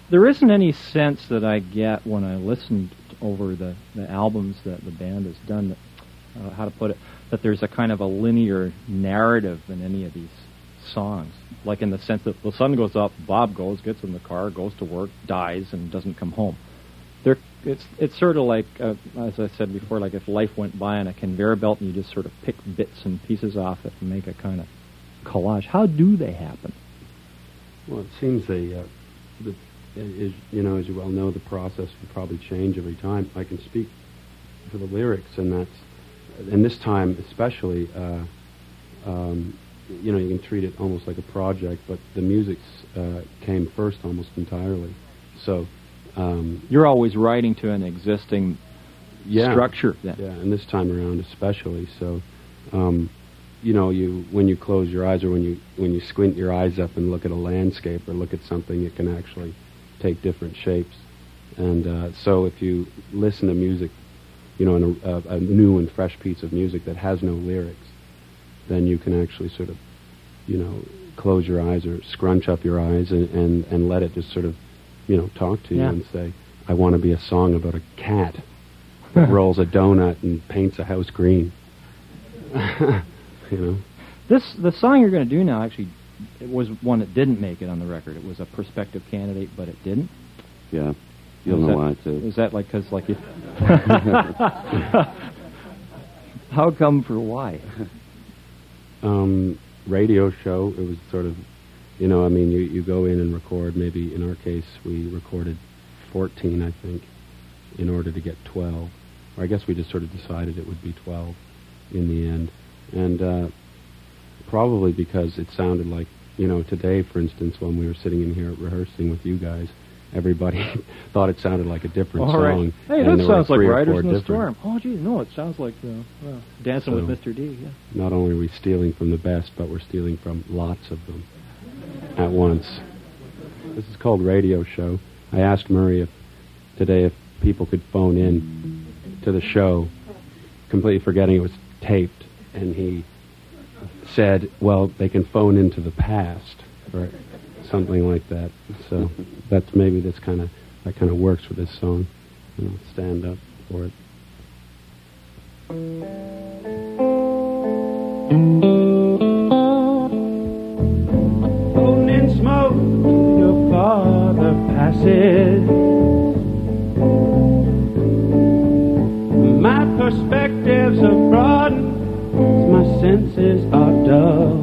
There isn't any sense that I get when I listened over the albums that the band has done, that, how to put it, that there's a kind of a linear narrative in any of these songs. Like in the sense that the sun goes up, Bob goes, gets in the car, goes to work, dies, and doesn't come home. It's sort of like, as I said before, like if life went by on a conveyor belt and you just sort of pick bits and pieces off it and make a kind of collage. How do they happen? Well, it seems as you well know, the process will probably change every time. I can speak for the lyrics, and this time especially, you can treat it almost like a project, but the music came first almost entirely. So you're always writing to an existing structure then. Yeah, and this time around especially. So when you close your eyes, or when you squint your eyes up and look at a landscape or look at something, it can actually take different shapes. And so if you listen to music, in a new and fresh piece of music that has no lyrics, then you can actually sort of, close your eyes or scrunch up your eyes and let it just sort of, talk to you and say, I want to be a song about a cat that rolls a donut and paints a house green. The song you're going to do now, actually, it was one that didn't make it on the record. It was a prospective candidate, but it didn't. Yeah. You'll know why, too. Is that because, you... How come for why? Radio show, it was sort of, you go in and record, maybe in our case, we recorded 14, I think, in order to get 12. Or I guess we just sort of decided it would be 12 in the end. And probably because it sounded like, today, for instance, when we were sitting in here rehearsing with you guys, everybody thought it sounded like a different song. Hey, that sounds like Riders in the Storm. Oh, gee, no, it sounds like Dancing with Mr. D. Yeah. Not only are we stealing from the best, but we're stealing from lots of them at once. This is called Radio Show. I asked Murray today if people could phone in to the show, completely forgetting it was taped, and he said, well, they can phone into the past, or something like that. So that's maybe that kind of works for this song. Stand up for it. Floating in smoke, your father passes. My perspectives are broadened, my senses are dull.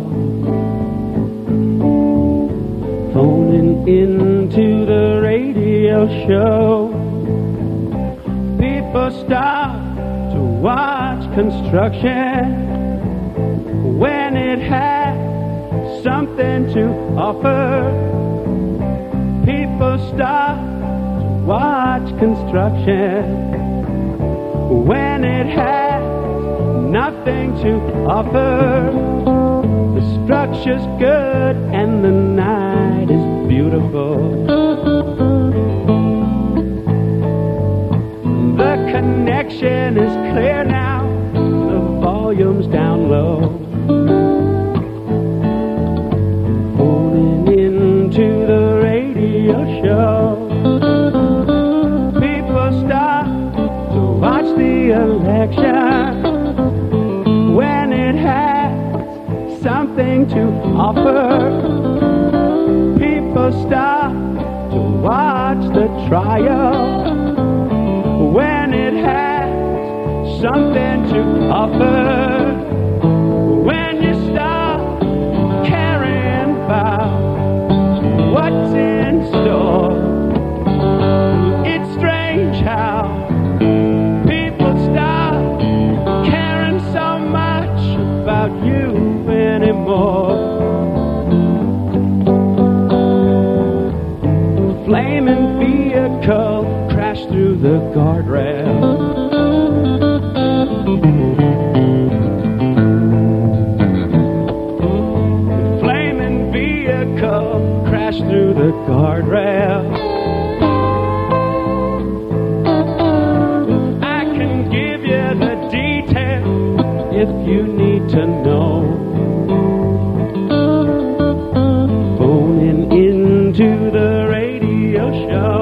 Phoning into the radio show, people stop to watch construction when it has something to offer. People stop to watch construction when it has nothing to offer. The structure's good and the night is beautiful. The connection is clear now, the volume's down low. Phoning into the radio show, people stop to watch the election when it has something to offer. People stop to watch the trial when it has something to offer. When you stop caring about what's in store, it's strange how people stop caring so much about you anymore. Flaming vehicle crashed through the guardrail. Flaming vehicle crashed through the guardrail. I can give you the details if you need to know. Phoning into the radio radio show.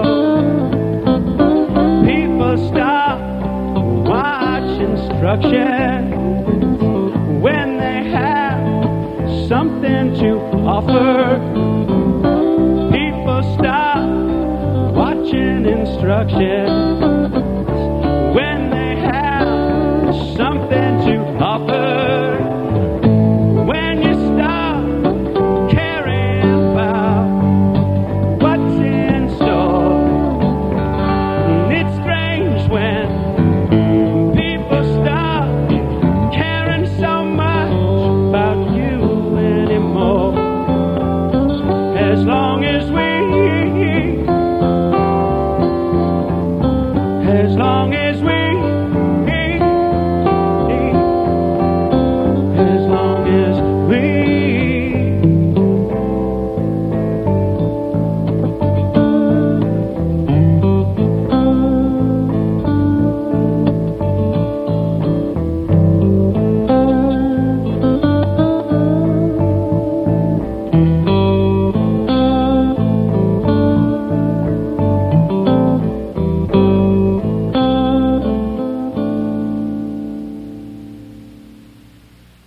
People stop, watch instruction when they have something to offer. People stop watching instruction